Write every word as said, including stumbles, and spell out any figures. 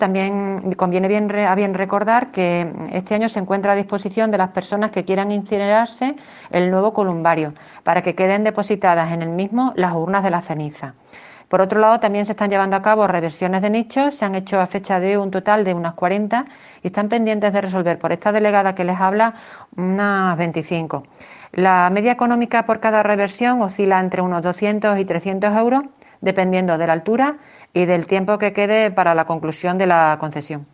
también conviene bien, a bien recordar que este año se encuentra a disposición de las personas que quieran incinerarse el nuevo columbario, para que queden depositadas en el mismo las urnas de la ceniza. Por otro lado, también se están llevando a cabo reversiones de nichos, se han hecho a fecha de un total de unas cuarenta y están pendientes de resolver por esta delegada que les habla unas veinticinco. La media económica por cada reversión oscila entre unos doscientos y trescientos euros, dependiendo de la altura y del tiempo que quede para la conclusión de la concesión.